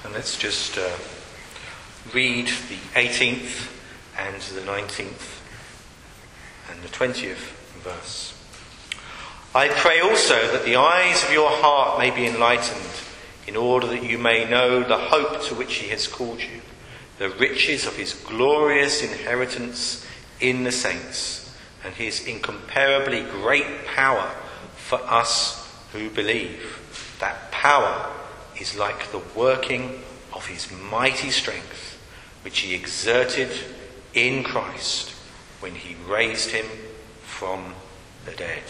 And let's just read the 18th and the 19th and the 20th verse. I pray also that the eyes of your heart may be enlightened, in order that you may know the hope to which he has called you, the riches of his glorious inheritance in the saints, and his incomparably great power for us who believe. That power is like the working of his mighty strength, which he exerted in Christ when he raised him from the dead.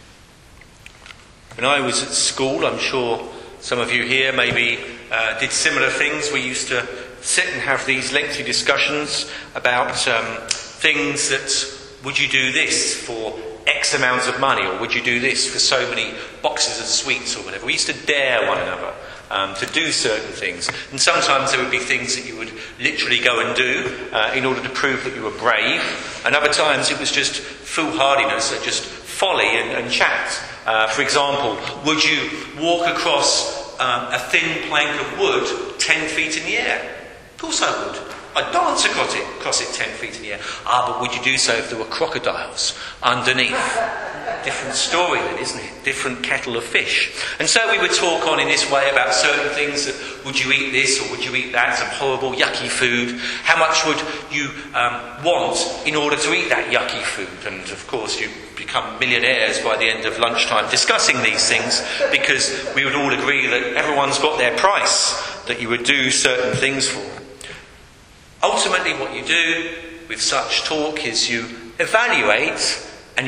When I was at school, I'm sure some of you here maybe did similar things. We used to sit and have these lengthy discussions about things that, would you do this for X amount of money, or would you do this for so many boxes of sweets or whatever. We used to dare one another to do certain things. And sometimes there would be things that you would literally go and do in order to prove that you were brave. And other times it was just foolhardiness, just folly and chat. For example, would you walk across a thin plank of wood 10 feet in the air? Of course I would. I'd dance across it 10 feet in the air. But would you do so if there were crocodiles underneath? Different story then, isn't it? Different kettle of fish. And so we would talk on in this way about certain things. That, would you eat this or would you eat that? Some horrible, yucky food. How much would you want in order to eat that yucky food? And of course you become millionaires by the end of lunchtime discussing these things, because we would all agree that everyone's got their price that you would do certain things for. Ultimately what you do with such talk is you evaluate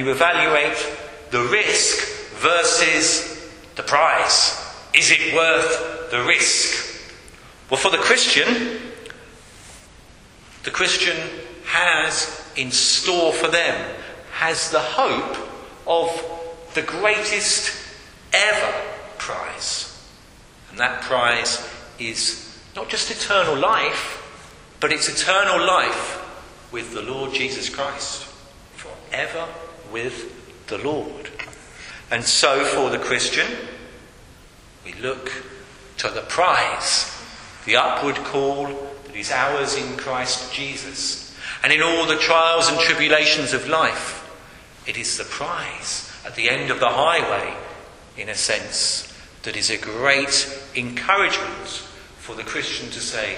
the risk versus the prize. Is it worth the risk? Well, for the Christian has in store for them, has the hope of the greatest ever prize. And that prize is not just eternal life, but it's eternal life with the Lord Jesus Christ. Forever with the Lord. And so for the Christian, we look to the prize, the upward call that is ours in Christ Jesus. And in all the trials and tribulations of life, it is the prize at the end of the highway, in a sense, that is a great encouragement for the Christian to say,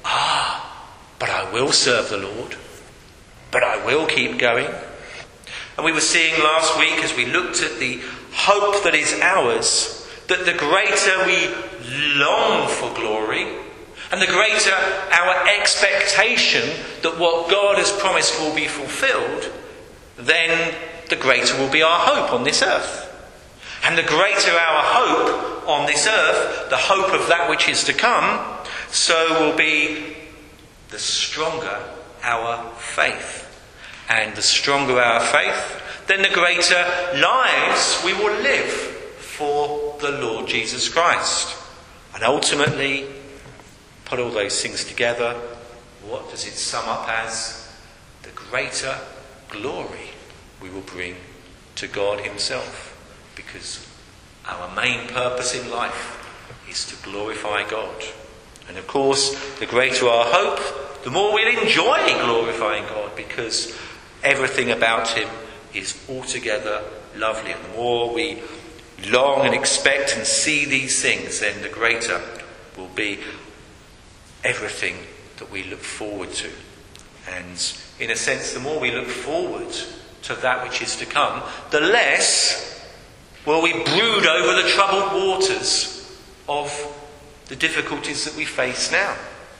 but I will serve the Lord. But I will keep going. And we were seeing last week, as we looked at the hope that is ours, that the greater we long for glory, and the greater our expectation that what God has promised will be fulfilled, then the greater will be our hope on this earth. And the greater our hope on this earth, the hope of that which is to come, so will be the stronger our faith. And the stronger our faith, then the greater lives we will live for the Lord Jesus Christ. And ultimately, put all those things together, what does it sum up as? The greater glory we will bring to God himself. Because our main purpose in life is to glorify God. And of course, the greater our hope, the more we'll enjoy glorifying God, because everything about him is altogether lovely. And the more we long and expect and see these things, then the greater will be everything that we look forward to. And in a sense, the more we look forward to that which is to come, the less will we brood over the troubled waters of the difficulties that we face now.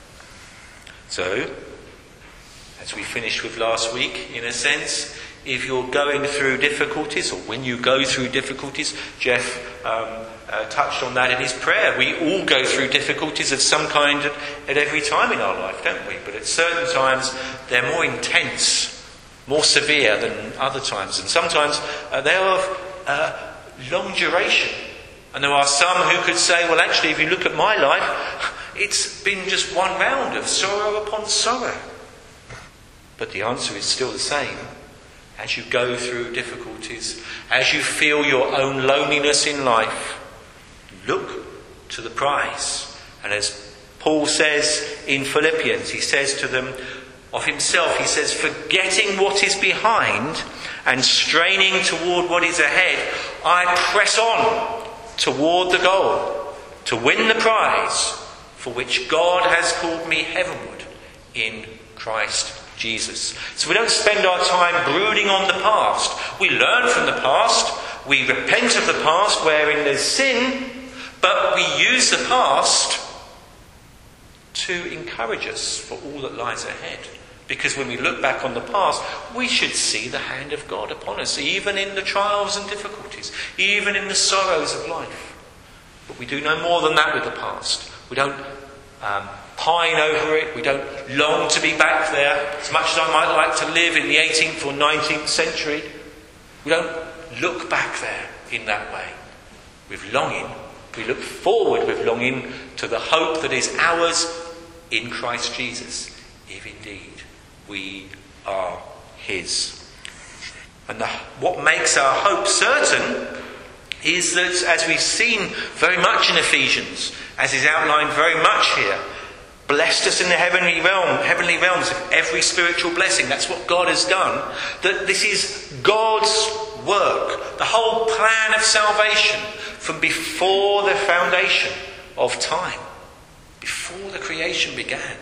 So, as we finished with last week, in a sense, if you're going through difficulties, or when you go through difficulties, Jeff touched on that in his prayer. We all go through difficulties of some kind at every time in our life, don't we? But at certain times they're more intense, more severe than other times. And sometimes they're of long duration. And there are some who could say, well, actually, if you look at my life, it's been just one round of sorrow upon sorrow. But the answer is still the same. As you go through difficulties, as you feel your own loneliness in life, look to the prize. And as Paul says in Philippians, he says to them of himself, he says, forgetting what is behind and straining toward what is ahead, I press on toward the goal to win the prize for which God has called me heavenward in Christ Jesus. So we don't spend our time brooding on the past. We learn from the past. We repent of the past wherein there's sin, but we use the past to encourage us for all that lies ahead. Because when we look back on the past, we should see the hand of God upon us, even in the trials and difficulties, even in the sorrows of life. But we do no more than that with the past. We don't pine over it. We don't long to be back there. As much as I might like to live in the 18th or 19th century, we don't look back there in that way. With longing, we look forward with longing to the hope that is ours in Christ Jesus, if indeed we are his. And what makes our hope certain is that, as we've seen very much in Ephesians, as is outlined very much here, blessed us in the heavenly realms of every spiritual blessing. That's what God has done. That this is God's work, the whole plan of salvation from before the foundation of time, before the creation began.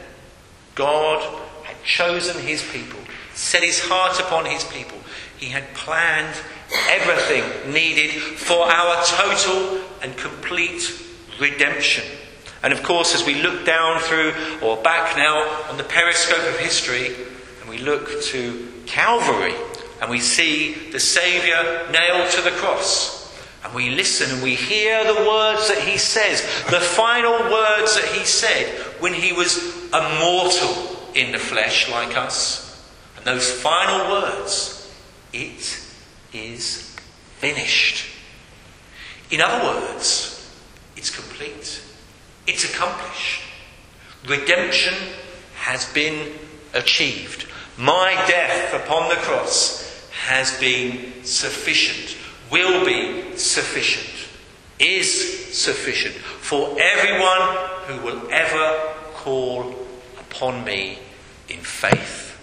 God had chosen his people, set his heart upon his people. He had planned everything needed for our total and complete redemption. And of course, as we look down through, or back now on the periscope of history, and we look to Calvary, and we see the Saviour nailed to the cross, and we listen and we hear the words that he says, the final words that he said when he was a mortal in the flesh like us. And those final words, it is finished. In other words, it's complete. It's accomplished. Redemption has been achieved. My death upon the cross has been sufficient, will be sufficient, is sufficient for everyone who will ever call upon me in faith.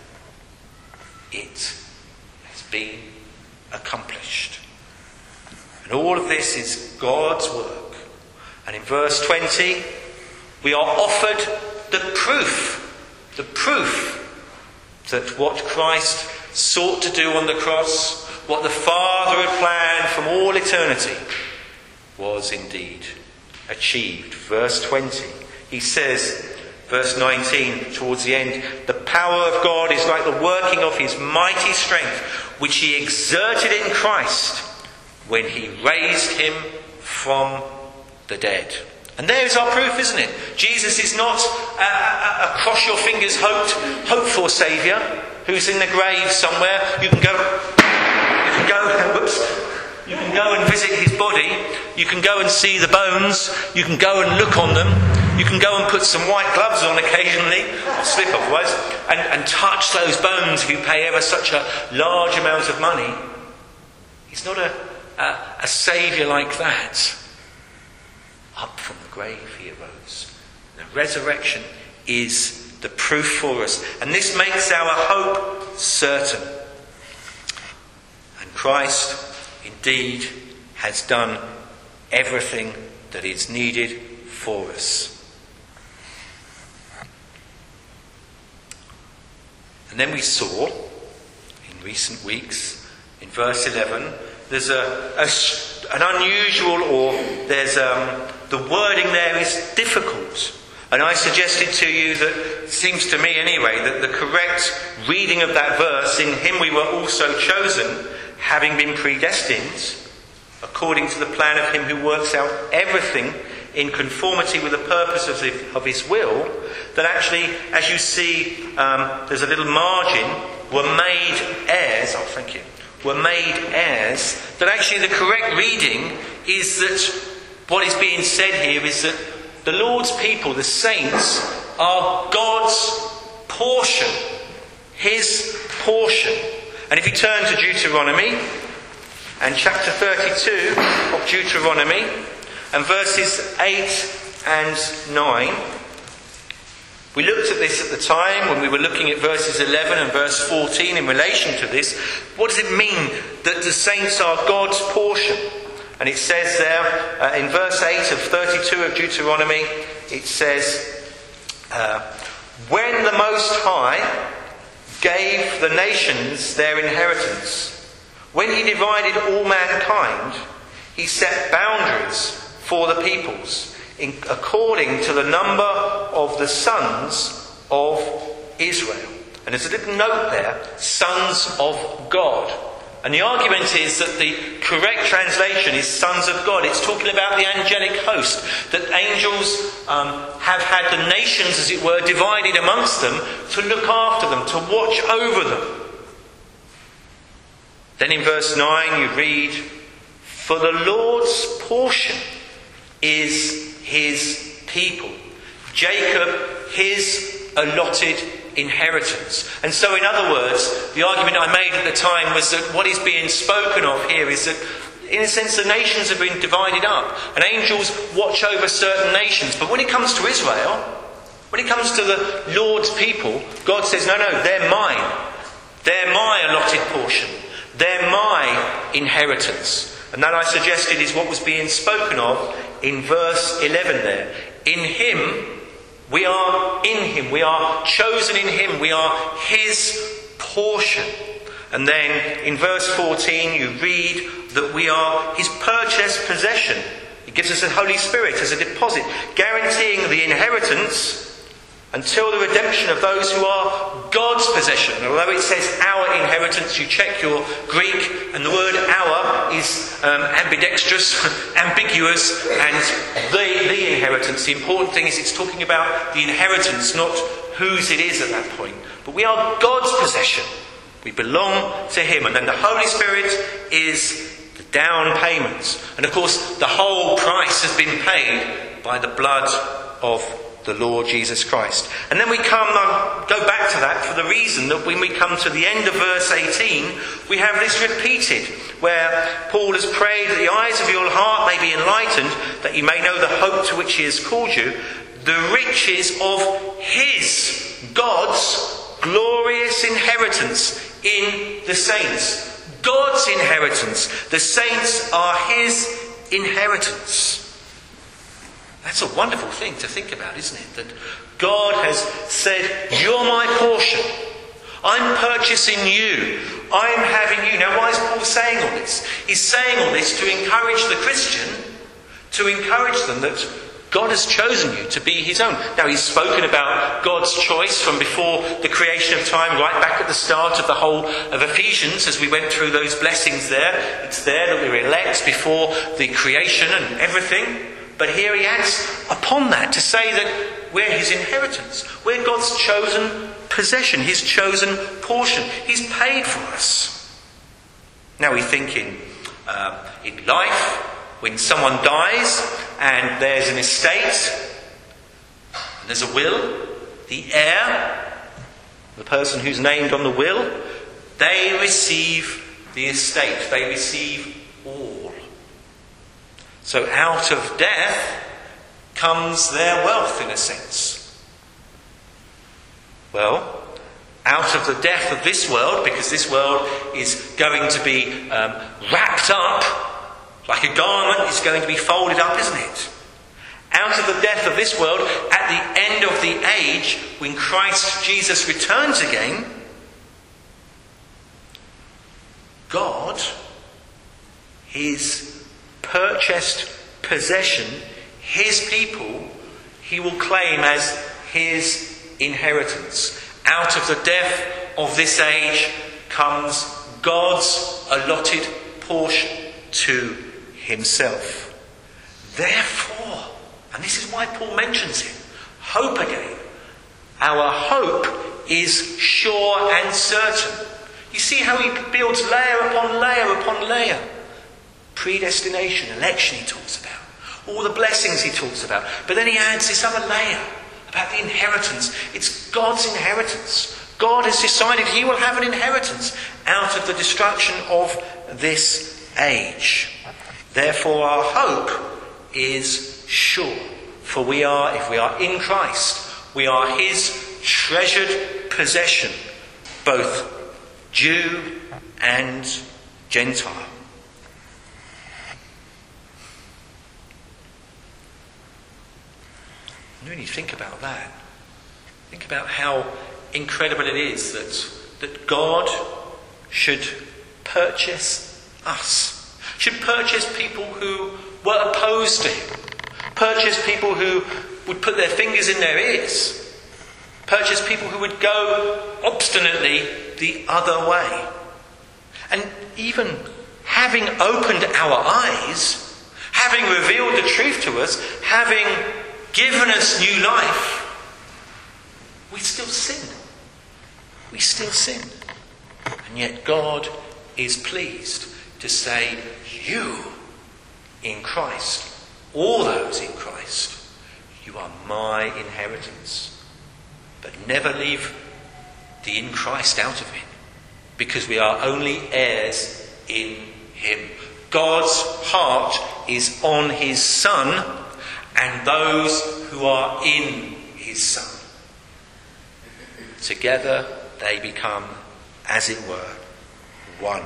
It has been accomplished. And all of this is God's work. And in verse 20, we are offered the proof that what Christ sought to do on the cross, what the Father had planned from all eternity, was indeed achieved. Verse 20, he says, verse 19, towards the end, the power of God is like the working of his mighty strength, which he exerted in Christ when he raised him from the dead. And there's our proof, isn't it? Jesus is not a cross your fingers hoped for Saviour who's in the grave somewhere. You can go and visit his body. You can go and see the bones. You can go and look on them. You can go and put some white gloves on occasionally, or slip otherwise, and touch those bones if you pay ever such a large amount of money. He's not a saviour like that. Up from the grave he arose. The resurrection is the proof for us. And this makes our hope certain. And Christ indeed has done everything that is needed for us. And then we saw, in recent weeks, in verse 11, there's an unusual, or there's the wording there is difficult. And I suggested to you that, it seems to me anyway, that the correct reading of that verse, in him we were also chosen, having been predestined, according to the plan of him who works out everything in conformity with the purpose of his will, that actually, as you see, there's a little margin, were made heirs, were made heirs, that actually the correct reading is that what is being said here is that the Lord's people, the saints, are God's portion, his portion. And if you turn to Deuteronomy, and chapter 32 of Deuteronomy, and verses 8 and 9, We looked at this at the time when we were looking at verses 11 and verse 14 in relation to this. What does it mean that the saints are God's portion? And it says there in verse 8 of 32 of Deuteronomy, it says, when the Most High gave the nations their inheritance, when he divided all mankind, he set boundaries for the peoples, according to the number of the sons of Israel. And there's a little note there, sons of God. And the argument is that the correct translation is sons of God. It's talking about the angelic host, that angels have had the nations, as it were, divided amongst them to look after them, to watch over them. Then in verse 9 you read, for the Lord's portion is his people, Jacob his allotted inheritance. And so in other words, the argument I made at the time was that what is being spoken of here is that, in a sense, the nations have been divided up and angels watch over certain nations. But when it comes to Israel, when it comes to the Lord's people, God says, no, they're mine. They're my allotted portion. They're my inheritance. And that, I suggested, is what was being spoken of in verse 11 there. In him, we are in him. We are chosen in him. We are his portion. And then in verse 14 you read that we are his purchased possession. It gives us the Holy Spirit as a deposit, guaranteeing the inheritance until the redemption of those who are God's possession. Although it says our inheritance, you check your Greek, and the word our is ambidextrous, ambiguous, and the inheritance. The important thing is it's talking about the inheritance, not whose it is at that point. But we are God's possession. We belong to him. And then the Holy Spirit is the down payment. And of course, the whole price has been paid by the blood of the Lord Jesus Christ. And then we go back to that for the reason that when we come to the end of verse 18, we have this repeated, where Paul has prayed that the eyes of your heart may be enlightened, that you may know the hope to which he has called you, the riches of his, God's, glorious inheritance in the saints. God's inheritance. The saints are his inheritance. That's a wonderful thing to think about, isn't it? That God has said, you're my portion. I'm purchasing you. I'm having you. Now, why is Paul saying all this? He's saying all this to encourage the Christian, to encourage them that God has chosen you to be his own. Now, he's spoken about God's choice from before the creation of time, right back at the start of the whole of Ephesians, as we went through those blessings there. It's there that we were elect before the creation and everything. But here he adds upon that to say that we're his inheritance. We're God's chosen possession, his chosen portion. He's paid for us. Now we think in life, when someone dies and there's an estate, and there's a will, the heir, the person who's named on the will, they receive the estate. They receive all. So out of death comes their wealth, in a sense. Well, out of the death of this world, because this world is going to be wrapped up like a garment, it's going to be folded up, isn't it? Out of the death of this world, at the end of the age, when Christ Jesus returns again, God, his purchased possession, his people, he will claim as his inheritance. Out of the death of this age comes God's allotted portion to himself. Therefore, and this is why Paul mentions it, hope again. Our hope is sure and certain. You see how he builds layer upon layer upon layer. Predestination, election he talks about. All the blessings he talks about. But then he adds this other layer about the inheritance. It's God's inheritance. God has decided he will have an inheritance out of the destruction of this age. Therefore our hope is sure. For we are, if we are in Christ, We are his treasured possession, both Jew and Gentile. And when you think about that, think about how incredible it is that God should purchase us, should purchase people who were opposed to him, purchase people who would put their fingers in their ears, purchase people who would go obstinately the other way. And even having opened our eyes, having revealed the truth to us, having given us new life, we still sin. We still sin. And yet God is pleased to say, you in Christ, all those in Christ, you are my inheritance. But never leave the in Christ out of it, because we are only heirs in him. God's heart is on his Son and those who are in his Son. Together they become, as it were, one.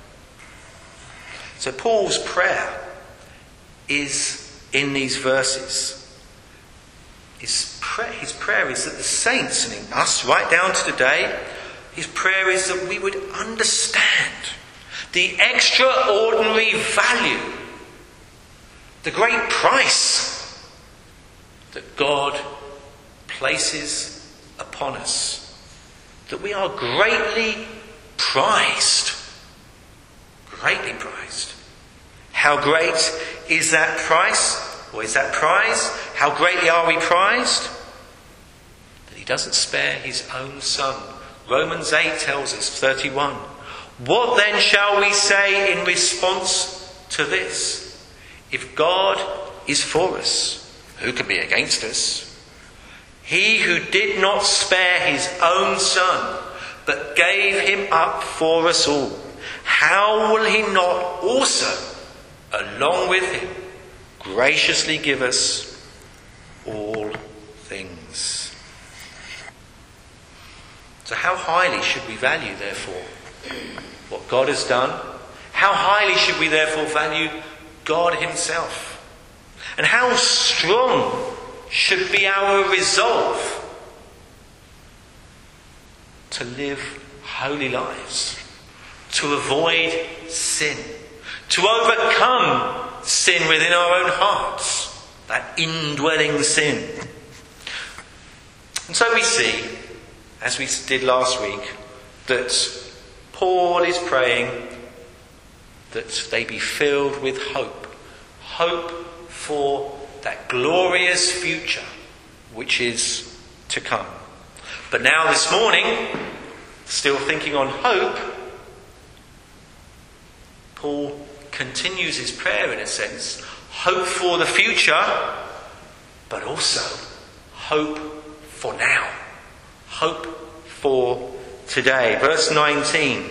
So Paul's prayer is in these verses. His prayer is that the saints, and us right down to today, his prayer is that we would understand the extraordinary value, the great price that God places upon us. That we are greatly prized. Greatly prized. How great is that price? Or is that prize? How greatly are we prized? That he doesn't spare his own Son. Romans 8 tells us, 31. What then shall we say in response to this? If God is for us, who can be against us? He who did not spare his own Son, but gave him up for us all, how will he not also, along with him, graciously give us all things? So how highly should we value, therefore, what God has done? How highly should we therefore value God himself? And how strong should be our resolve to live holy lives, to avoid sin, to overcome sin within our own hearts, that indwelling sin. And so we see, as we did last week, that Paul is praying that they be filled with hope. Hope for that glorious future which is to come. But now this morning, still thinking on hope, Paul continues his prayer in a sense. Hope for the future, but also hope for now. Hope for today. Verse 19.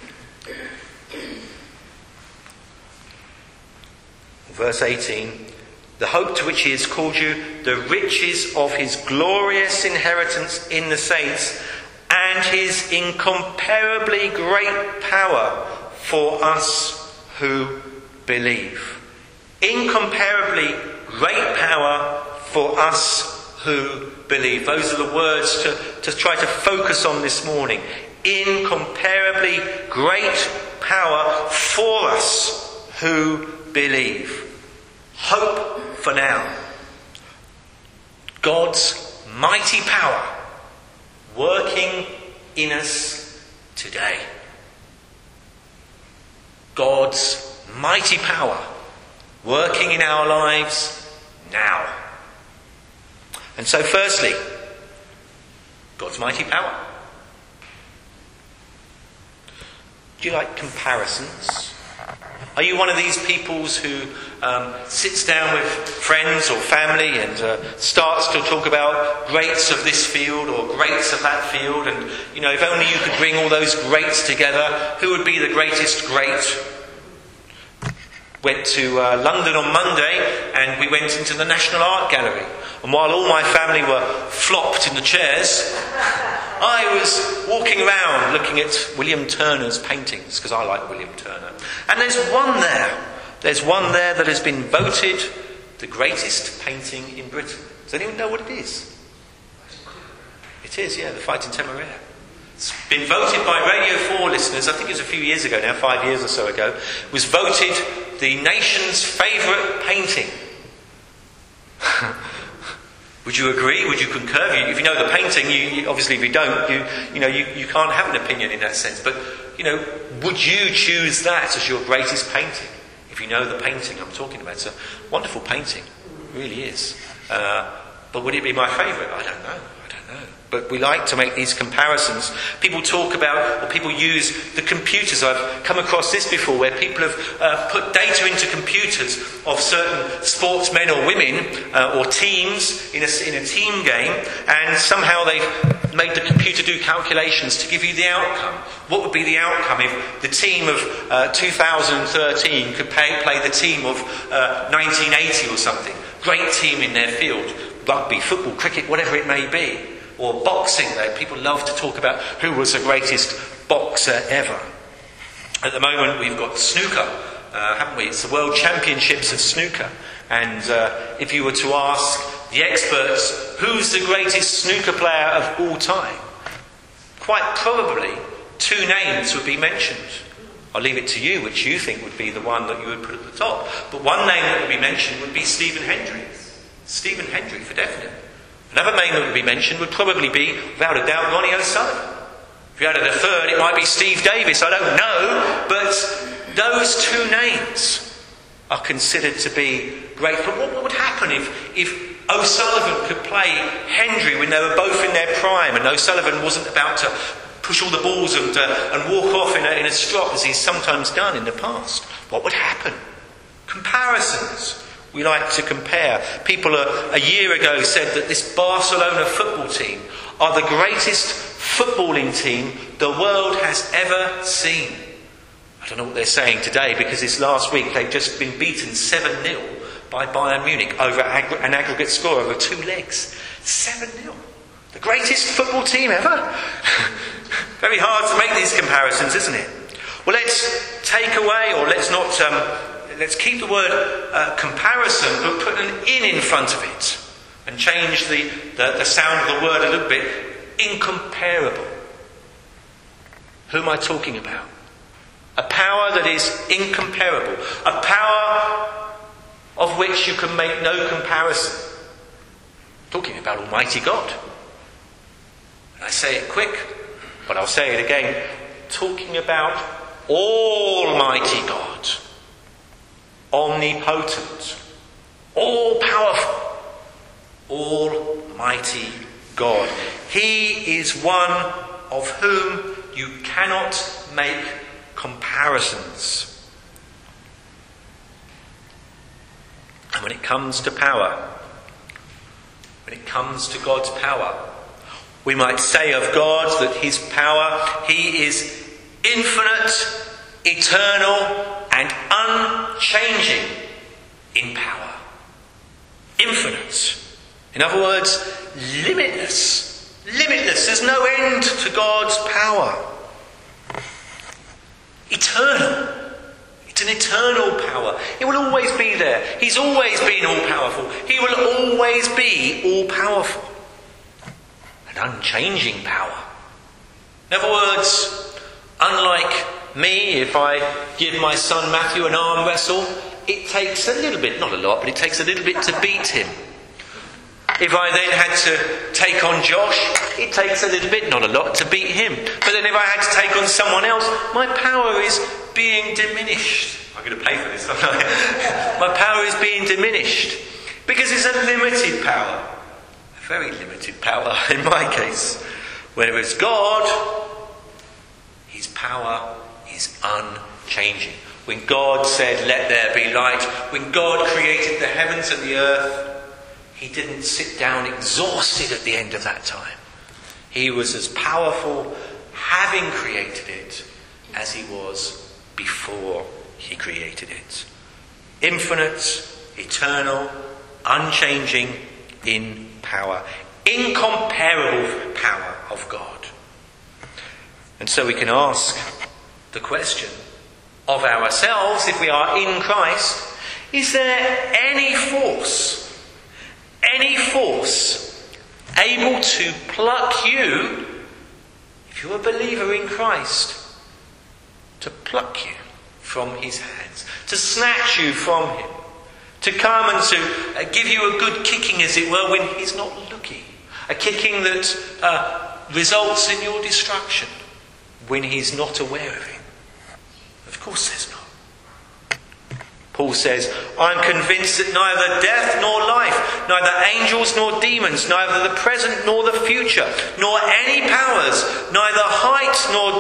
Verse 18. The hope to which he has called you, the riches of his glorious inheritance in the saints, and his incomparably great power for us who believe. Incomparably great power for us who believe. Those are the words to try to focus on this morning. Incomparably great power for us who believe. Hope for now. God's mighty power working in us today. God's mighty power working in our lives now. And so firstly, God's mighty power. Do you like comparisons? Are you one of these peoples who sits down with friends or family and starts to talk about greats of this field or greats of that field? And, if only you could bring all those greats together, who would be the greatest great? Went to London on Monday, and we went into the National Art Gallery. And while all my family were flopped in the chairs, I was walking around looking at William Turner's paintings, because I like William Turner. And there's one there. There's one there that has been voted the greatest painting in Britain. Does anyone know what it is? It is, yeah, The Fighting Temeraire. It's been voted by Radio 4 listeners, I think it was a few years ago now, 5 years or so ago, was voted the nation's favourite painting. Would you agree? Would you concur? If you know the painting, you obviously if you don't, you can't have an opinion in that sense. But, would you choose that as your greatest painting? If you know the painting I'm talking about. It's a wonderful painting. It really is. But would it be my favourite? I don't know. But we like to make these comparisons. People talk about, or people use the computers. I've come across this before, where people have put data into computers of certain sportsmen or women or teams in a team game, and somehow they've made the computer do calculations to give you the outcome. What would be the outcome if the team of 2013 could play the team of 1980 or something? Great team in their field. Rugby, football, cricket, whatever it may be. Or boxing, people love to talk about who was the greatest boxer ever. At the moment we've got snooker, haven't we? It's the World Championships of snooker. And if you were to ask the experts, who's the greatest snooker player of all time? Quite probably 2 names would be mentioned. I'll leave it to you which you think would be the one that you would put at the top. But one name that would be mentioned would be Stephen Hendry. Stephen Hendry, for definite. Another name that would be mentioned would probably be, without a doubt, Ronnie O'Sullivan. If you added a third, it might be Steve Davis, I don't know. But those 2 names are considered to be great. But what would happen if O'Sullivan could play Hendry when they were both in their prime, and O'Sullivan wasn't about to push all the balls and walk off in a strop, as he's sometimes done in the past? What would happen? Comparisons. We like to compare. People a year ago said that this Barcelona football team are the greatest footballing team the world has ever seen. I don't know what they're saying today, because this last week they've just been beaten 7-0 by Bayern Munich over an aggregate score over 2 legs. 7-0. The greatest football team ever? Very hard to make these comparisons, isn't it? Well, let's take away, or let's keep the word comparison, but put an in front of it, and change the sound of the word a little bit. Incomparable. Who am I talking about? A power that is incomparable. A power of which you can make no comparison. Talking about Almighty God. And I say it quick, but I'll say it again. Talking about Almighty God. Omnipotent, all-powerful, Almighty God. He is one of whom you cannot make comparisons. And when it comes to power, when it comes to God's power, we might say of God that his power, he is infinite, eternal, and unchanging in power. Infinite. In other words, limitless. Limitless. There's no end to God's power. Eternal. It's an eternal power. It will always be there. He's always been all-powerful. He will always be all-powerful. An unchanging power. In other words, unlike me, if I give my son Matthew an arm wrestle, it takes a little bit, not a lot, but it takes a little bit to beat him. If I then had to take on Josh, it takes a little bit, not a lot, to beat him. But then if I had to take on someone else, my power is being diminished. I'm going to pay for this, aren't I? My power is being diminished. Because it's a limited power. A very limited power, in my case. Whereas God, his power is unchanging. When God said, "Let there be light," when God created the heavens and the earth, he didn't sit down exhausted at the end of that time. He was as powerful, having created it, as he was before he created it. infinite, eternal, unchanging in power, incomparable power of God. And so we can ask the question of ourselves, if we are in Christ, is there any force able to pluck you, if you're a believer in Christ, to pluck you from his hands, to snatch you from him, to come and to give you a good kicking, as it were, when he's not looking, a kicking that results in your destruction when he's not aware of it? Of course there's not. Paul says, I'm convinced that neither death nor life, neither angels nor demons, neither the present nor the future, nor any powers, neither height nor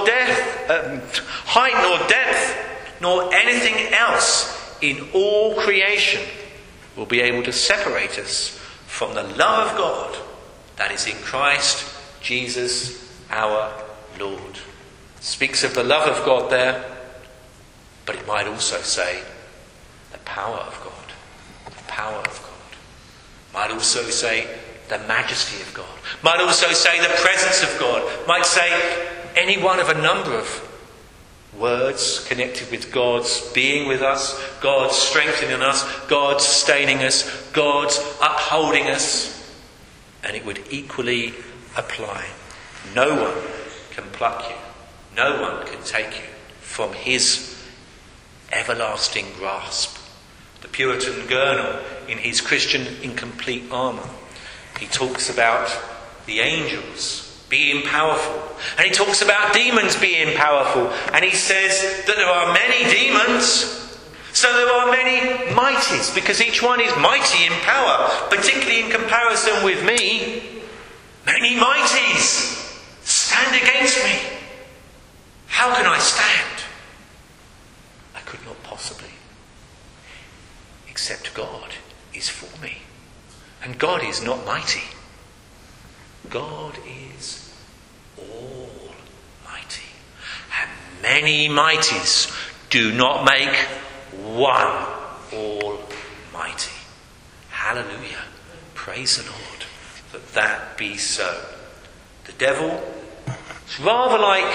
depth, nor anything else in all creation will be able to separate us from the love of God that is in Christ Jesus our Lord. It speaks of the love of God there, but it might also say the power of God. The power of God. Might also say the majesty of God. Might also say the presence of God. Might say any one of a number of words connected with God's being with us, God's strengthening us, God's sustaining us, God's upholding us. And it would equally apply. No one can pluck you. No one can take you from his everlasting grasp. The Puritan Gurnall, in his Christian in Complete Armour, he talks about the angels being powerful, and he talks about demons being powerful, and he says that there are many demons, so there are many mighties, because each one is mighty in power, particularly in comparison with me. Many mighties stand against me. How can I stand? I could not possibly, except God is for me. And God is not mighty. God is almighty. And many mighties do not make one almighty. Hallelujah. Praise the Lord that be so. The devil is rather like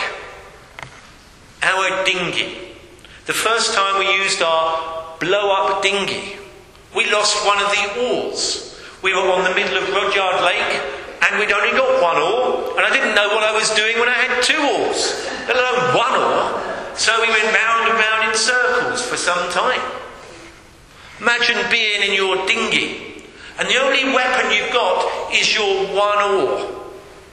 our dinghy. The first time we used our blow-up dinghy, we lost one of the oars. We were on the middle of Rudyard Lake, and we'd only got one oar, and I didn't know what I was doing when I had two oars, let alone one oar. So we went round and round in circles for some time. Imagine being in your dinghy, and the only weapon you've got is your one oar.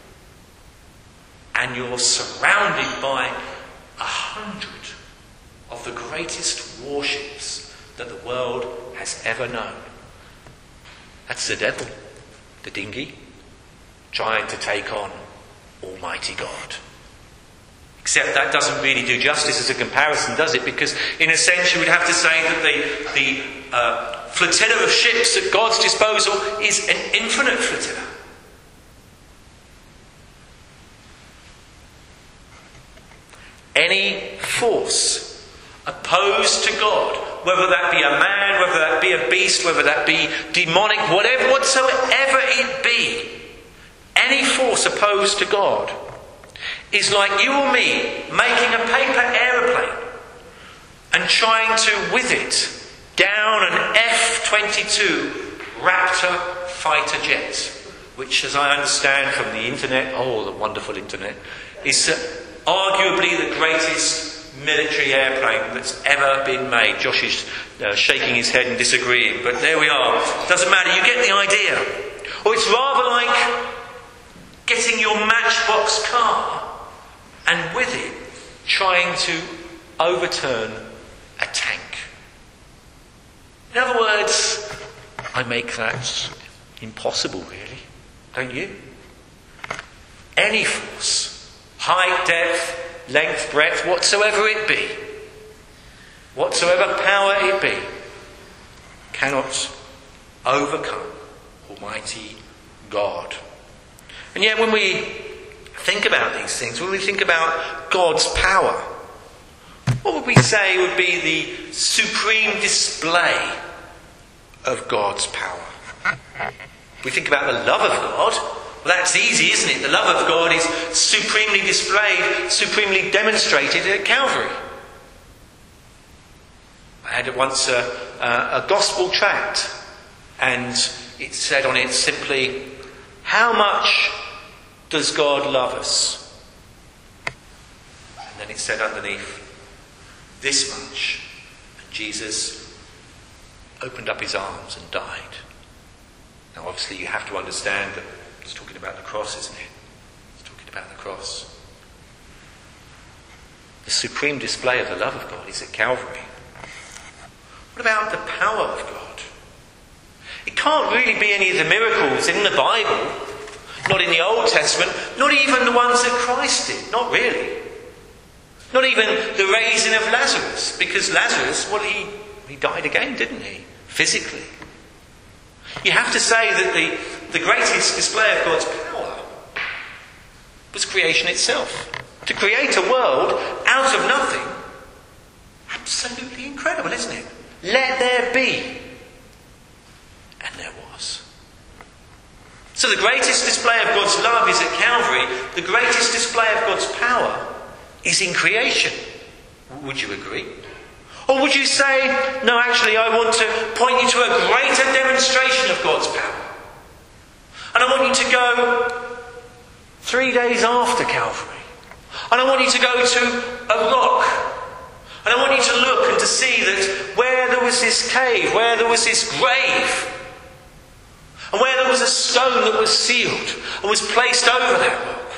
And you're surrounded by 100 of the greatest warships that the world has ever known. That's the devil, the dinghy, trying to take on Almighty God. Except that doesn't really do justice as a comparison, does it? Because in a sense you would have to say that the flotilla of ships at God's disposal is an infinite flotilla. Any force opposed to God, whether that be a man, whether that be a beast, whether that be demonic, whatsoever it be, any force opposed to God is like you or me making a paper aeroplane and trying to whiz it down an F-22 Raptor fighter jet, which, as I understand from the internet, the wonderful internet, is arguably the greatest military airplane that's ever been made. Josh is shaking his head and disagreeing, but there we are. Doesn't matter, you get the idea. Or it's rather like getting your matchbox car and with it trying to overturn a tank. In other words, I make that impossible, really, don't you? Any force, height, depth, length, breadth, whatsoever it be, whatsoever power it be, cannot overcome Almighty God. And yet when we think about these things, when we think about God's power, What would we say would be the supreme display of God's power? We think about the love of God. Well, that's easy, isn't it? The love of God is supremely displayed, supremely demonstrated at Calvary. I had once a gospel tract, and it said on it simply, "How much does God love us?" And then it said underneath, "This much." And Jesus opened up his arms and died. Now obviously you have to understand that it's talking about the cross, isn't it? It's talking about the cross. The supreme display of the love of God is at Calvary. What about the power of God? It can't really be any of the miracles in the Bible, not in the Old Testament, not even the ones that Christ did, not really. Not even the raising of Lazarus, because Lazarus, well, he died again, didn't he? Physically. You have to say that the greatest display of God's power was creation itself. To create a world out of nothing, absolutely incredible, isn't it? Let there be. And there was. So the greatest display of God's love is at Calvary. The greatest display of God's power is in creation. Would you agree? Or would you say, no, actually I want to point you to a greater demonstration of God's power. And I want you to go 3 days after Calvary. And I want you to go to a rock. And I want you to look and to see that where there was this cave, where there was this grave, and where there was a stone that was sealed and was placed over that rock,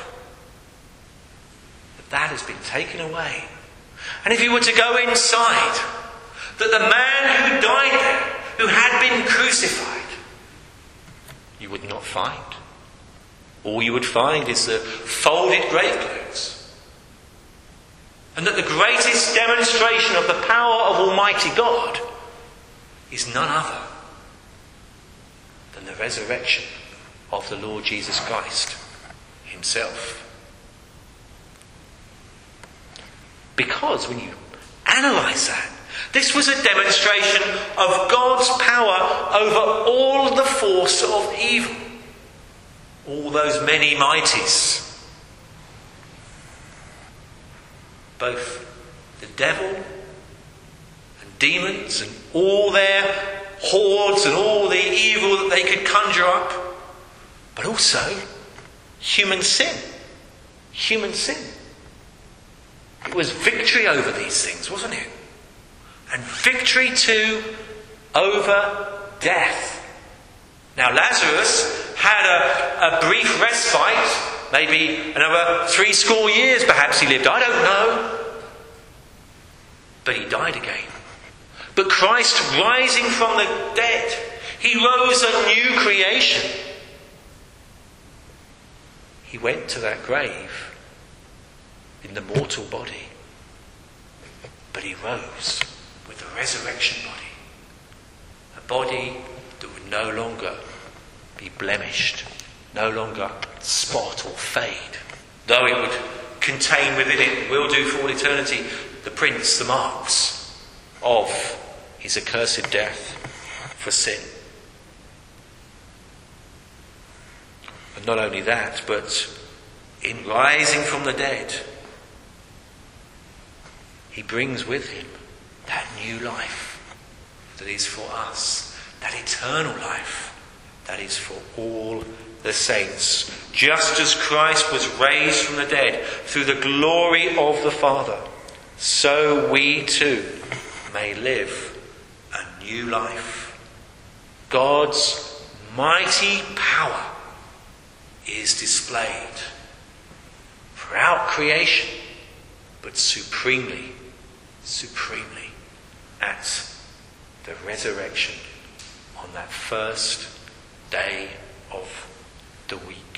that has been taken away. And if you were to go inside, that the man who died there, who had been crucified, you would not find. All you would find is the folded grave clothes. And that the greatest demonstration of the power of Almighty God is none other than the resurrection of the Lord Jesus Christ himself. Because when you analyse that, this was a demonstration of God's power over all the force of evil. All those many mighties. Both the devil and demons and all their hordes and all the evil that they could conjure up. But also human sin. Human sin. It was victory over these things, wasn't it? And victory too over death. Now Lazarus had a brief respite, maybe another 70 years perhaps he lived, I don't know. But he died again. But Christ, rising from the dead, he rose a new creation. He went to that grave in the mortal body, but he rose with the resurrection body, a body that would no longer be blemished, no longer spot or fade, though it would contain within it, will do for all eternity, the prints, the marks of his accursed death for sin. And not only that, but in rising from the dead, he brings with him that new life that is for us, that eternal life that is for all the saints. Just as Christ was raised from the dead through the glory of the Father, so we too may live a new life. God's mighty power is displayed throughout creation, but supremely at the resurrection on that first day of the week.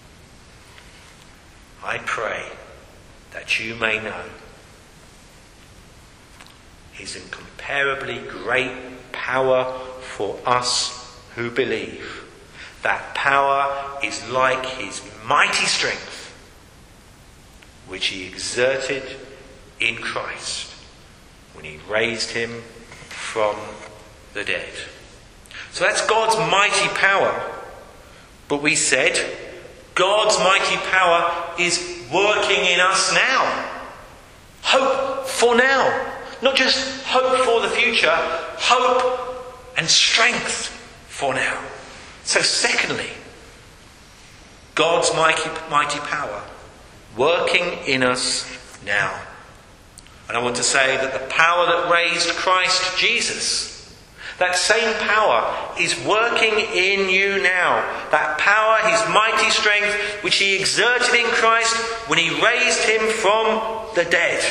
I pray that you may know his incomparably great power for us who believe. That power is like his mighty strength, which he exerted in Christ when he raised him from the dead. So that's God's mighty power. But we said God's mighty power is working in us now. Hope for now. Not just hope for the future, hope and strength for now. So secondly, God's mighty power working in us now. And I want to say that the power that raised Christ Jesus, that same power is working in you now. That power, his mighty strength, which he exerted in Christ when he raised him from the dead.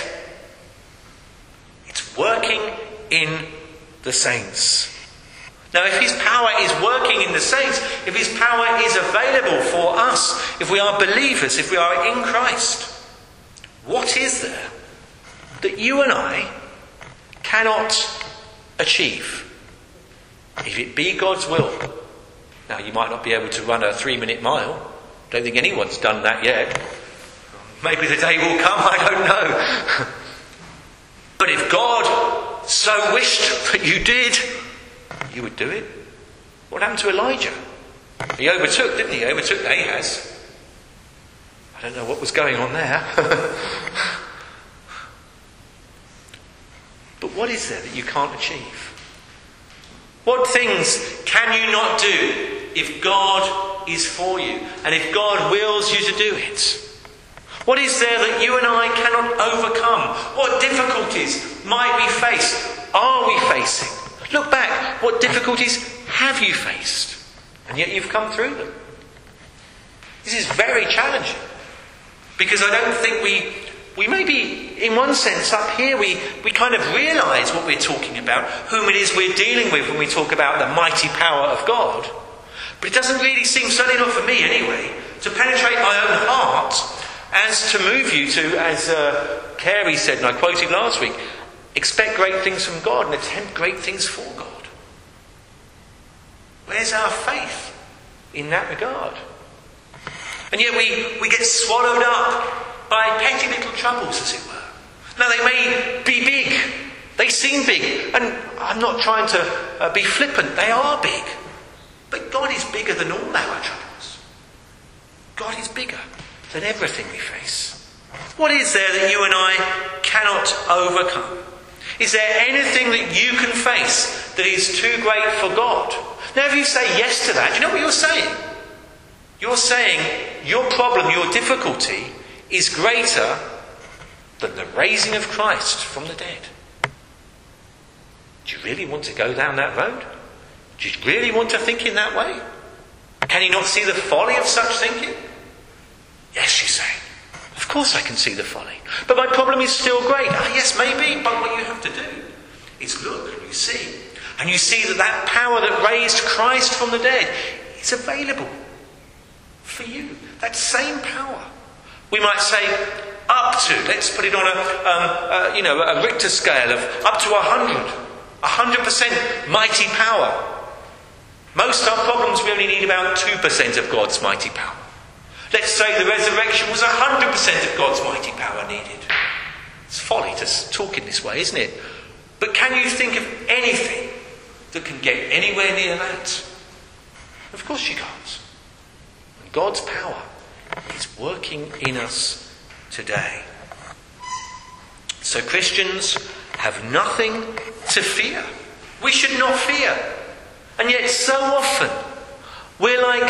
It's working in the saints. Now, if his power is working in the saints, if his power is available for us, if we are believers, if we are in Christ, what is there that you and I cannot achieve? If it be God's will. Now, you might not be able to run a 3-minute mile. Don't think anyone's done that yet. Maybe the day will come, I don't know. But if God so wished that you did, you would do it. What happened to Elijah? He overtook, didn't he? He overtook Ahaz. I don't know what was going on there. But what is there that you can't achieve? What things can you not do if God is for you and if God wills you to do it? What is there that you and I cannot overcome? What difficulties might we face? Are we facing? Look back. What difficulties have you faced? And yet you've come through them. This is very challenging. Because I don't think we maybe, in one sense, up here, we kind of realise what we're talking about, whom it is we're dealing with when we talk about the mighty power of God. But it doesn't really seem, certainly not for me anyway, to penetrate my own heart as to move you to, as Carey said, and I quoted last week, expect great things from God and attempt great things for God. Where's our faith in that regard? And yet we get swallowed up by petty little troubles, as it were. Now, they may be big. They seem big. And I'm not trying to be flippant. They are big. But God is bigger than all our troubles. God is bigger than everything we face. What is there that you and I cannot overcome? Is there anything that you can face that is too great for God? Now, if you say yes to that, do you know what you're saying? You're saying your problem, your difficulty, is greater than the raising of Christ from the dead. Do you really want to go down that road? Do you really want to think in that way? Can you not see the folly of such thinking? Yes, you say. Of course I can see the folly. But my problem is still great. Yes, maybe. But what you have to do is look and you see. And you see that power that raised Christ from the dead is available for you. That same power. We might say up to, let's put it on a Richter scale of up to 100% mighty power. Most of our problems, we only need about 2% of God's mighty power. Let's say the resurrection was 100% of God's mighty power needed. It's folly to talk in this way, isn't it? But can you think of anything that can get anywhere near that? Of course you can't. And God's power is working in us today. So Christians have nothing to fear. We should not fear. And yet so often we're like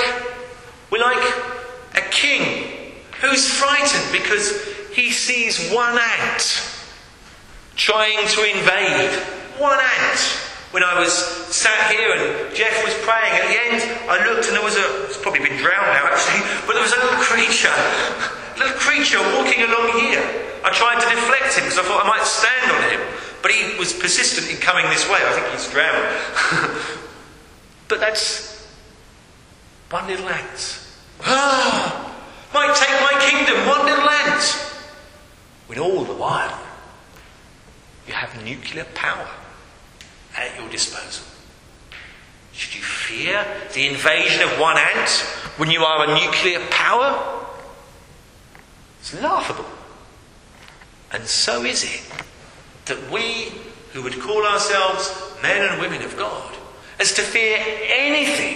a king who's frightened because he sees one ant trying to invade. One ant. When I was sat here and Jeff was praying, at the end I looked and there was it's probably been drowned now actually, but there was a little creature walking along here. I tried to deflect him because I thought I might stand on him, but he was persistent in coming this way. I think he's drowned. But that's one little ant. Might take my kingdom, one little ant. When all the while you have nuclear power at your disposal. Should you fear the invasion of one ant when you are a nuclear power? It's laughable. And so is it that we who would call ourselves men and women of God, as to fear anything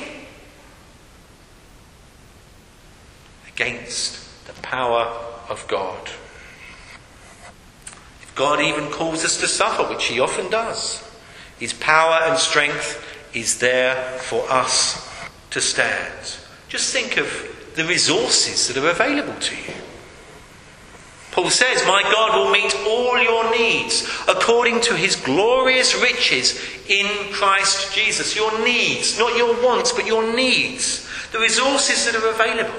against the power of God. If God even calls us to suffer, which he often does, his power and strength is there for us to stand. Just think of the resources that are available to you. Paul says, my God will meet all your needs according to his glorious riches in Christ Jesus. Your needs, not your wants, but your needs. The resources that are available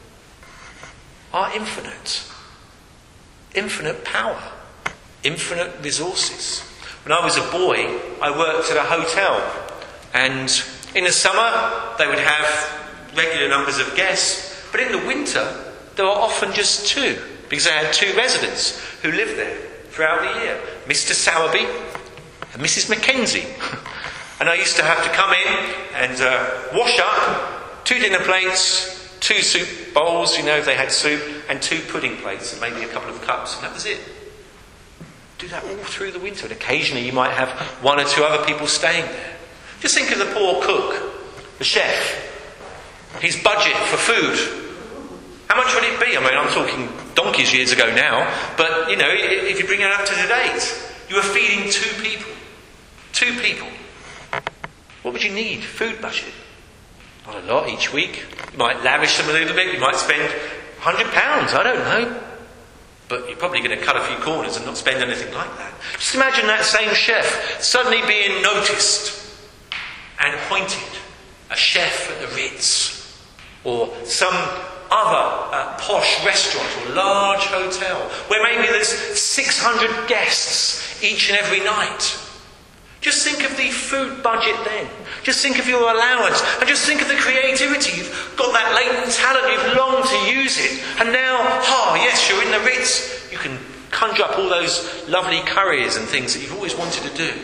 are infinite. Infinite power. Infinite resources. When I was a boy, I worked at a hotel. And in the summer, they would have regular numbers of guests. But in the winter, there were often just two. Because they had two residents who lived there throughout the year. Mr. Sowerby and Mrs. Mackenzie. And I used to have to come in and wash up 2 dinner plates, 2 soup bowls, if they had soup, and 2 pudding plates and maybe a couple of cups, and that was it. Do that all through the winter. And occasionally you might have 1 or 2 other people staying there. Just think of the poor cook, the chef, his budget for food. How much would it be? I'm talking donkeys years ago now, but, if you bring it up to date, you are feeding 2 people. 2 people. What would you need? Food budget. Not a lot each week. You might lavish them a little bit. You might spend £100. I don't know. But you're probably going to cut a few corners and not spend anything like that. Just imagine that same chef suddenly being noticed and appointed a chef at the Ritz or some other posh restaurant or large hotel where maybe there's 600 guests each and every night. Just think of the food budget then. Just think of your allowance and just think of the creativity. You've got that latent talent, you've longed to use it, and now, yes, you're in the Ritz. You can conjure up all those lovely curries and things that you've always wanted to do.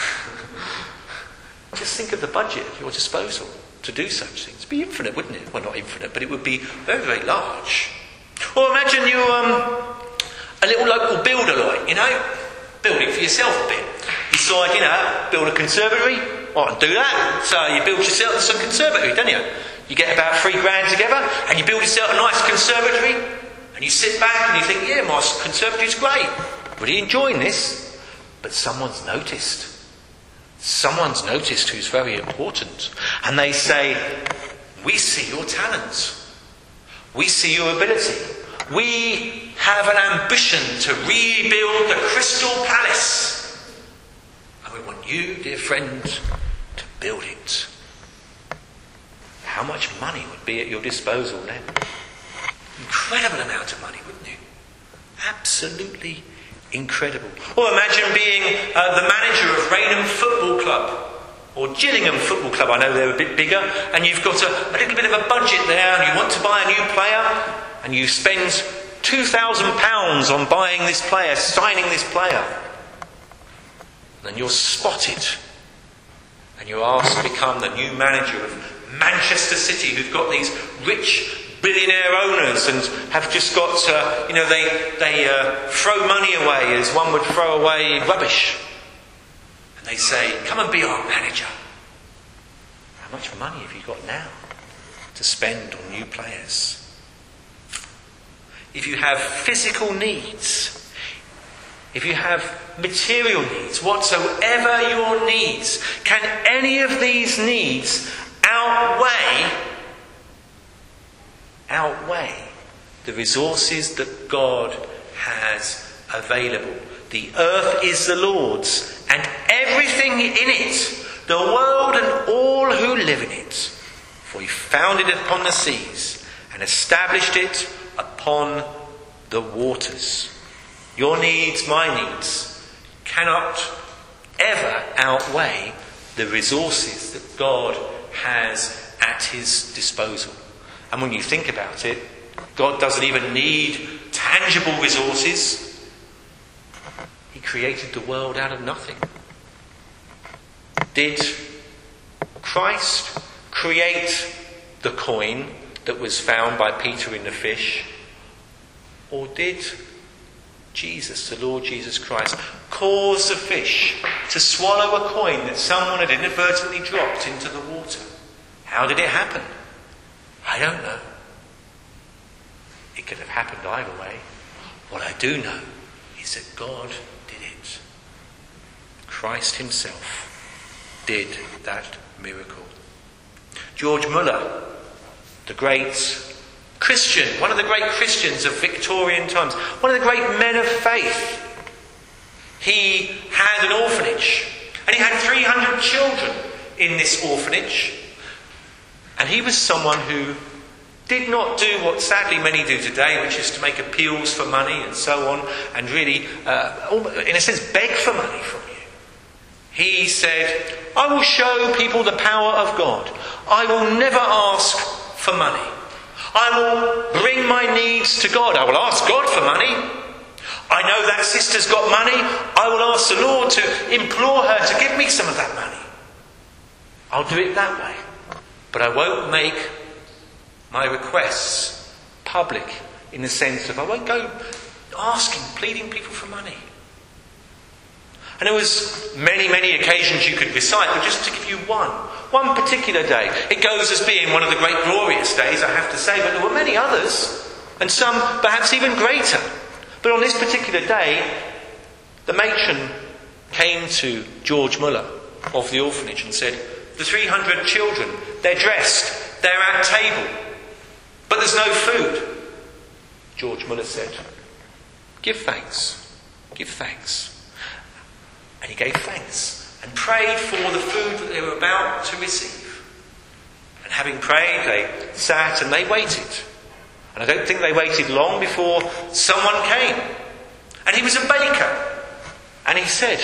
Just think of the budget at your disposal to do such things. It'd be infinite, wouldn't it? Well, not infinite, but it would be very, very large. Or imagine you a little local builder, building for yourself a bit. You decide, build a conservatory. I can do that. So you build yourself some conservatory, don't you? You get about £3,000 together and you build yourself a nice conservatory and you sit back and you think, yeah, my conservatory's great. Really enjoying this. But someone's noticed. Someone's noticed who's very important. And they say, we see your talent. We see your ability. We have an ambition to rebuild the Crystal Palace. And we want you, dear friend, to build it. How much money would be at your disposal then? Incredible amount of money, wouldn't you? Absolutely incredible. Or imagine being the manager of Rainham Football Club or Gillingham Football Club. I know they're a bit bigger, and you've got a little bit of a budget there, and you want to buy a new player, and you spend £2,000 on buying this player, signing this player. Then you're spotted, and you're asked to become the new manager of Manchester City, who've got these rich billionaire owners and have just got, they throw money away as one would throw away rubbish. And they say, come and be our manager. How much money have you got now to spend on new players? If you have physical needs, if you have material needs, whatsoever your needs, can any of these needs outweigh the resources that God has available? The earth is the Lord's and everything in it, the world and all who live in it. For he founded it upon the seas and established it upon the waters. Your needs, my needs, cannot ever outweigh the resources that God has at his disposal. And when you think about it, God doesn't even need tangible resources. He created the world out of nothing. Did Christ create the coin that was found by Peter in the fish? Or did Jesus, the Lord Jesus Christ, caused a fish to swallow a coin that someone had inadvertently dropped into the water. How did it happen? I don't know. It could have happened either way. What I do know is that God did it. Christ himself did that miracle. George Muller, the great Christian, one of the great Christians of Victorian times, one of the great men of faith, he had an orphanage, and he had 300 children in this orphanage, and he was someone who did not do what sadly many do today, which is to make appeals for money and so on, and really, in a sense, beg for money from you. He said, I will show people the power of God. I will never ask for money. I will bring my needs to God. I will ask God for money. I know that sister's got money. I will ask the Lord to implore her to give me some of that money. I'll do it that way. But I won't make my requests public in the sense of I won't go asking, pleading people for money. And there was many occasions you could recite, but just to give you one particular day. It goes as being one of the great glorious days, I have to say, but there were many others, and some perhaps even greater. But on this particular day, the matron came to George Muller of the orphanage and said, the 300 children, they're dressed, they're at table, but there's no food. George Muller said, give thanks, give thanks. And he gave thanks and prayed for the food that they were about to receive. And having prayed, they sat and they waited. And I don't think they waited long before someone came. And he was a baker. And he said,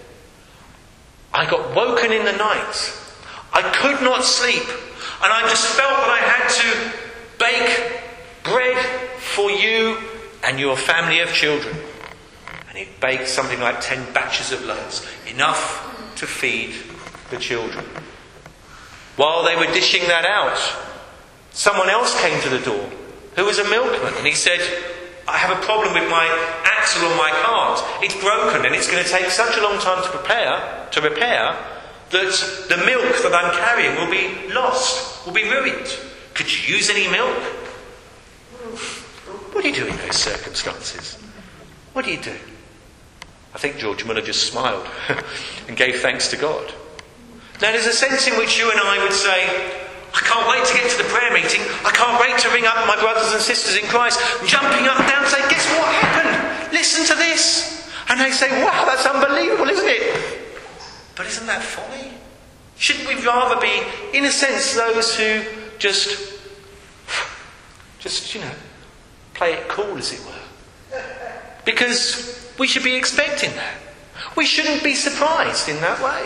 I got woken in the night. I could not sleep. And I just felt that I had to bake bread for you and your family of children. And he baked something like 10 batches of loaves, enough to feed the children. While they were dishing that out, someone else came to the door, who was a milkman, and he said, I have a problem with my axle on my cart. It's broken and it's going to take such a long time to repair, that the milk that I'm carrying will be lost, will be ruined. Could you use any milk? What do you do in those circumstances? What do you do? I think George Muller just smiled and gave thanks to God. Now there's a sense in which you and I would say, I can't wait to get to the prayer meeting. I can't wait to ring up my brothers and sisters in Christ, jumping up and down and say, guess what happened? Listen to this. And they say, wow, that's unbelievable, isn't it? But isn't that folly? Shouldn't we rather be, in a sense, those who just play it cool, as it were? Because we should be expecting that. We shouldn't be surprised in that way.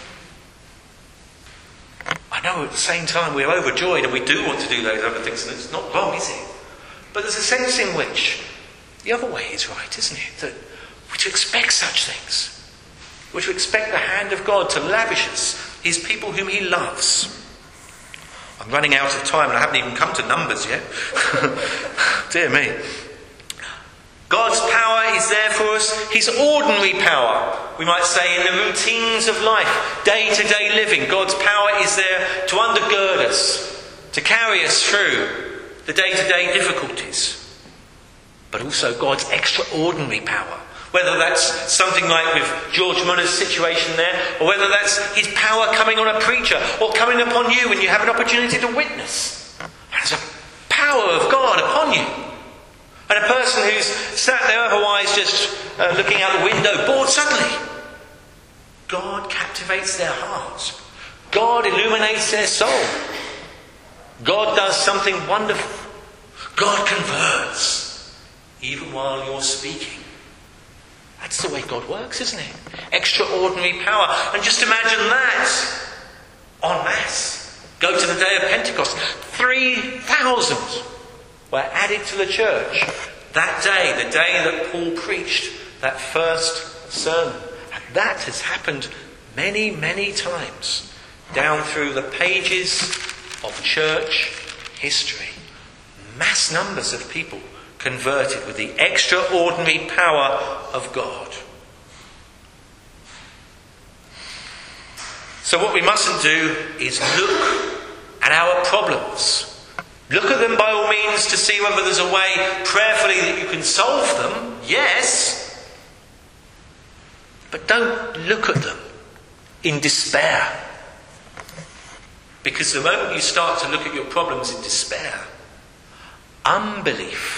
I know at the same time we're overjoyed and we do want to do those other things, and it's not wrong, is it? But there's a sense in which the other way is right, isn't it? That we're to expect such things. We're to expect the hand of God to lavish us, his people whom he loves. I'm running out of time and I haven't even come to Numbers yet. Dear me. God's power is there for us, his ordinary power, we might say, in the routines of life, day-to-day living. God's power is there to undergird us, to carry us through the day-to-day difficulties. But also God's extraordinary power, whether that's something like with George Muller's situation there, or whether that's his power coming on a preacher, or coming upon you when you have an opportunity to witness. There's a power of God upon you. And a person who's sat there otherwise just looking out the window, bored suddenly. God captivates their hearts. God illuminates their soul. God does something wonderful. God converts, even while you're speaking. That's the way God works, isn't it? Extraordinary power. And just imagine that en masse. Go to the day of Pentecost. 3,000 were added to the church that day, the day that Paul preached that first sermon. And that has happened many times down through the pages of church history. Mass numbers of people converted with the extraordinary power of God. So what we mustn't do is look at our problems. Look at them by all means to see whether there's a way prayerfully that you can solve them. Yes. But don't look at them in despair. Because the moment you start to look at your problems in despair, unbelief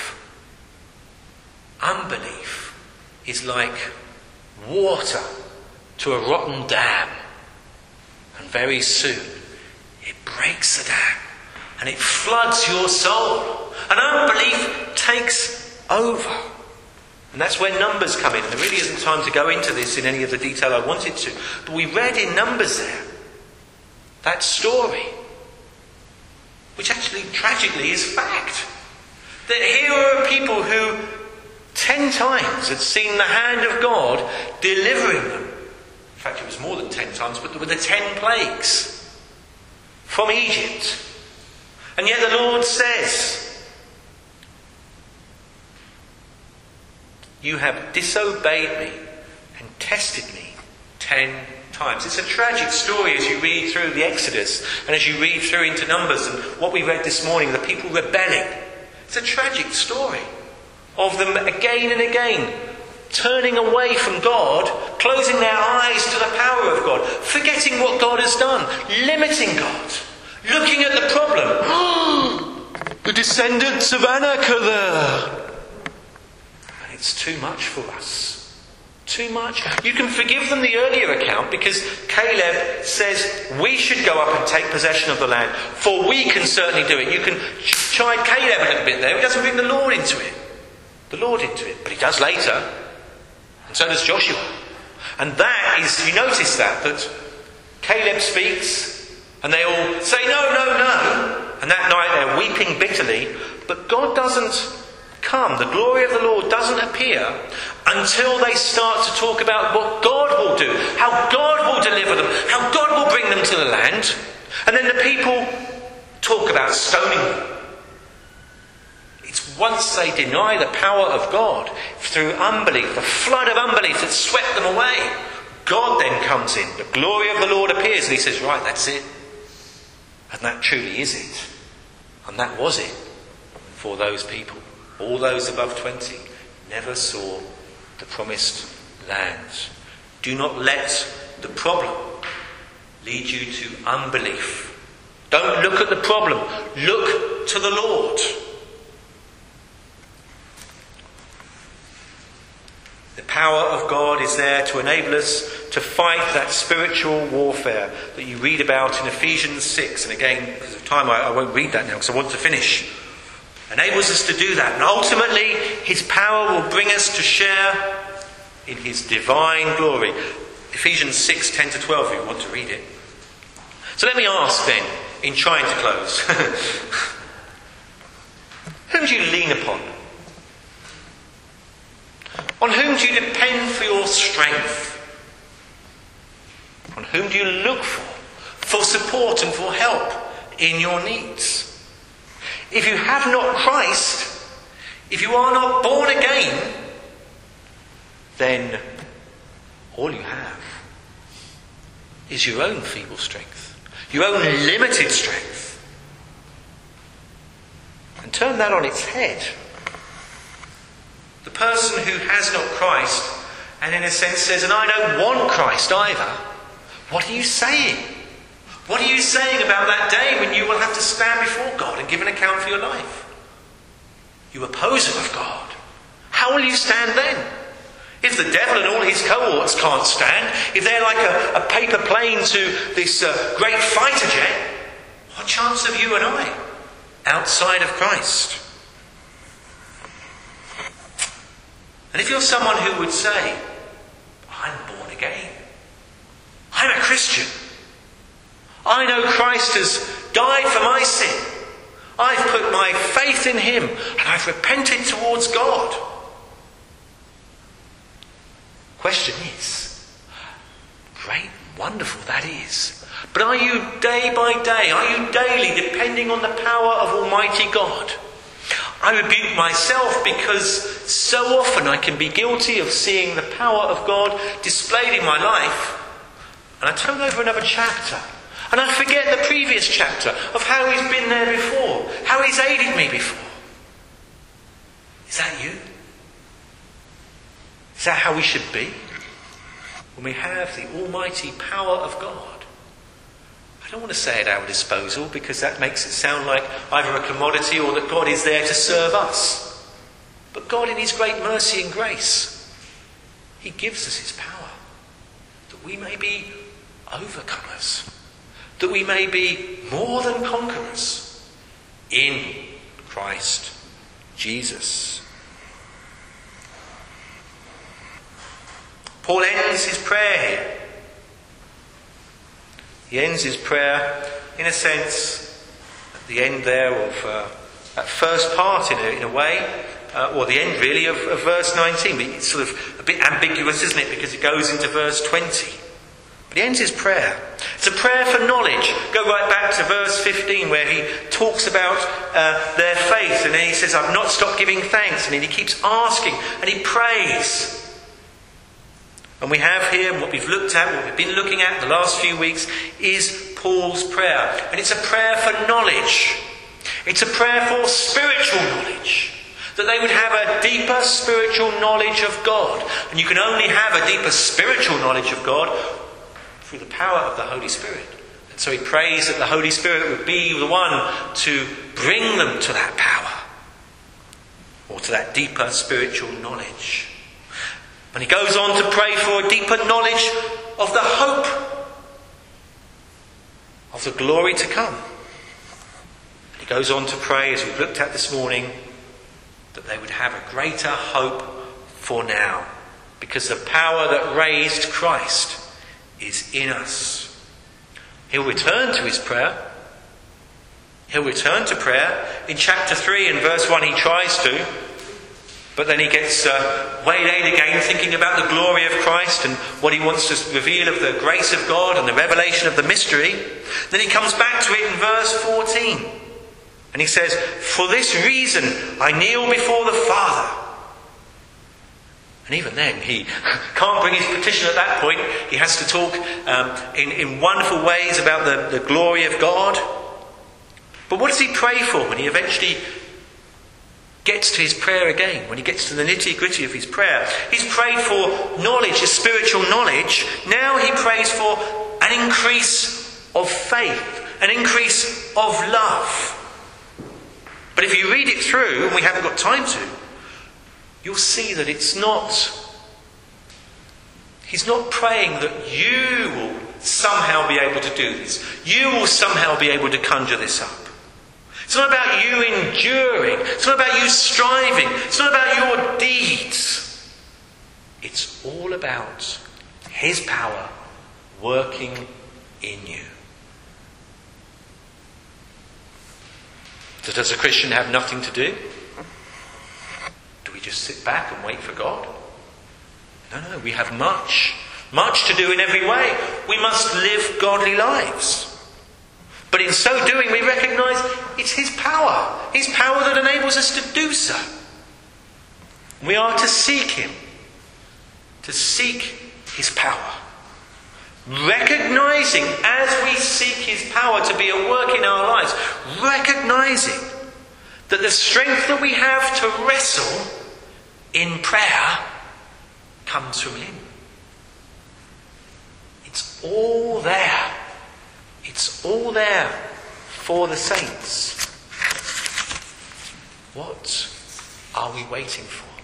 is like water to a rotten dam. And very soon it breaks the dam and it floods your soul. And unbelief takes over. And that's where Numbers come in. And there really isn't time to go into this in any of the detail I wanted to. But we read in Numbers there that story, which actually tragically is fact. That here are people who 10 times had seen the hand of God delivering them. In fact, it was more than 10 times, but there were the 10 plagues from Egypt. And yet the Lord says, you have disobeyed me and tested me 10 times. It's a tragic story as you read through the Exodus and as you read through into Numbers and what we read this morning, the people rebelling. It's a tragic story of them again and again turning away from God, closing their eyes to the power of God, forgetting what God has done, limiting God, looking at the problem. The descendants of Anak are there. And it's too much for us. Too much. You can forgive them the earlier account because Caleb says we should go up and take possession of the land, for we can certainly do it. You can chide Caleb a little bit there. He doesn't bring the Lord into it. But he does later. And so does Joshua. And that is, you notice that Caleb speaks and they all say no. And that night they're weeping bitterly. But God doesn't come. The glory of the Lord doesn't appear until they start to talk about what God will do, how God will deliver them, how God will bring them to the land. And then the people talk about stoning them. It's once they deny the power of God through unbelief, the flood of unbelief that swept them away, God then comes in. The glory of the Lord appears and he says, right, that's it. And that truly is it. And that was it for those people. All those above 20 never saw the promised land. Do not let the problem lead you to unbelief. Don't look at the problem. Look to the Lord. The power of God is there to enable us to fight that spiritual warfare that you read about in Ephesians 6. And again, because of time, I won't read that now because I want to finish. Enables us to do that. And ultimately, his power will bring us to share in his divine glory. Ephesians 6, 10 to 12, if you want to read it. So let me ask then, in trying to close, whom do you lean upon? On whom do you depend for your strength? On whom do you look for support and for help in your needs? If you have not Christ, if you are not born again, then all you have is your own feeble strength, your own limited strength. And turn that on its head. The person who has not Christ, and in a sense says, and I don't want Christ either, what are you saying? What are you saying about that day when you will have to stand before God and give an account for your life? You opposer of God. How will you stand then? If the devil and all his cohorts can't stand, if they're like a paper plane to this great fighter jet, what chance have you and I outside of Christ? And if you're someone who would say, I'm born again, I'm a Christian, I know Christ has died for my sin, I've put my faith in him and I've repented towards God. Question is, great, wonderful that is, but are you day by day, are you daily depending on the power of Almighty God? I rebuke myself because so often I can be guilty of seeing the power of God displayed in my life, and I turn over another chapter and I forget the previous chapter of how he's been there before, how he's aided me before. Is that you? Is that how we should be? When we have the almighty power of God. I don't want to say at our disposal, because that makes it sound like either a commodity or that God is there to serve us. But God, in his great mercy and grace, he gives us his power, that we may be overcomers, that we may be more than conquerors in Christ Jesus. Paul ends his prayer here. He ends his prayer, in a sense, at the end there of that first part, in a way, or the end really of verse 19. But it's sort of a bit ambiguous, isn't it? Because it goes into verse 20. But he ends his prayer. It's a prayer for knowledge. Go right back to verse 15 where he talks about their faith. And then he says, I've not stopped giving thanks. And then he keeps asking and he prays. And we have here what we've looked at, what we've been looking at the last few weeks, is Paul's prayer. And it's a prayer for knowledge. It's a prayer for spiritual knowledge. That they would have a deeper spiritual knowledge of God. And you can only have a deeper spiritual knowledge of God through the power of the Holy Spirit. And so he prays that the Holy Spirit would be the one to bring them to that power. Or to that deeper spiritual knowledge. And he goes on to pray for a deeper knowledge of the hope of the glory to come. And he goes on to pray, as we've looked at this morning, that they would have a greater hope for now, because the power that raised Christ is in us. He'll return to his prayer. He'll return to prayer. In chapter 3 and verse 1 he tries to. But then he gets waylaid again, thinking about the glory of Christ and what he wants to reveal of the grace of God and the revelation of the mystery. Then he comes back to it in verse 14. And he says, for this reason I kneel before the Father. And even then he can't bring his petition at that point. He has to talk in wonderful ways about the glory of God. But what does he pray for when he eventually gets to his prayer again, when he gets to the nitty-gritty of his prayer? He's prayed for knowledge, a spiritual knowledge. Now he prays for an increase of faith, an increase of love. But if you read it through, and we haven't got time to, you'll see that he's not praying that you will somehow be able to do this. You will somehow be able to conjure this up. It's not about you enduring. It's not about you striving. It's not about your deeds. It's all about his power working in you. So does a Christian have nothing to do? Do we just sit back and wait for God? No, we have much to do in every way. We must live godly lives. But in so doing, we recognise it's his power that enables us to do so. We are to seek him, to seek his power. Recognising as we seek his power to be at work in our lives, recognising that the strength that we have to wrestle in prayer comes from him. It's all there. It's all there for the saints. What are we waiting for?